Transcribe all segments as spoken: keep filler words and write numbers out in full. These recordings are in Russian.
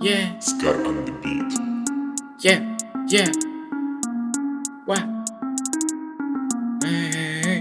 Yeah, Scar on the beat. yeah, yeah. What? Эй,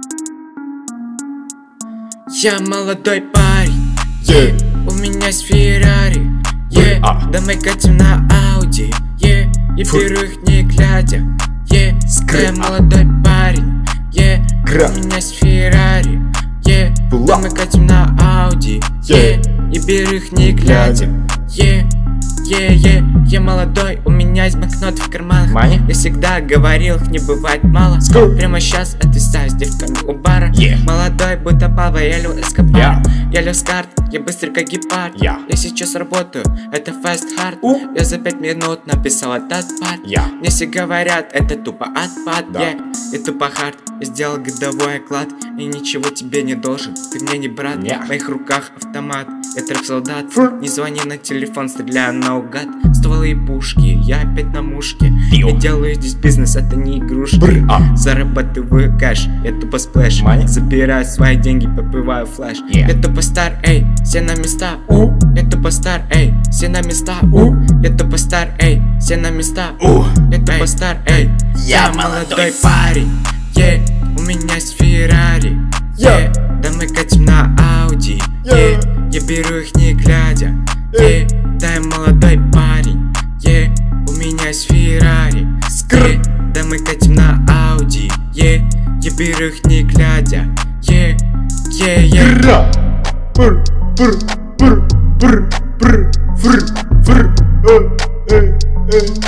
я молодой парень, yeah. У меня есть Феррари, yeah. А. Да мы катим на Ауди, yeah. Я Фу. беру их не глядя, yeah. Скры. Я молодой парень, yeah. Гра. У меня есть Феррари, yeah. Була. Да мы катим на Ауди, yeah. Я беру их не глядя, yeah. Yeah, yeah, я молодой, у меня есть банкноты в карманах. Money? Я всегда говорил, их не бывает мало. Скоро. Прямо сейчас отвисаю с девками у бара. Yeah. Молодой, будто Павла, я лю Эскобар. Yeah. Я лю с карт, я быстрый как гепард. Yeah. Я сейчас работаю, это fast hard. Uh. Я за пять минут написал этот пад. Yeah. Мне все говорят, это тупо отпад. Да. Yeah. И тупо хард, я сделал годовой оклад. И ничего тебе не должен, ты мне не брат. Yeah. В моих руках автомат, я трэп-солдат. Фу. Не звони на телефон, стреляю наугад. Стволы и пушки, я опять на мушке. Пиу. Я делаю здесь бизнес, это не игрушки. Бр, а. Зарабатываю кэш, я тупо сплэш. Money? Забираю свои деньги, попиваю флэш. Yeah. Я тупо стар, эй, все на места. У. Я тупо стар, эй, все на места. У. Я тупо стар, эй, все на места. У. Я тупо стар, эй, Я молодой парень. Yeah. У меня есть Феррари, Yeah. yeah. Да мы катим на Ауди, Yeah. yeah. Я беру их не глядя, yeah. Да я молодой парень, yeah. У меня есть Феррари, Скр. yeah. Да мы катим на Ауди, yeah. Я беру их не глядя, yeah. Yeah, yeah. Гра. Бр, бр, бр, бр, бр, фр, фр, э, э, э.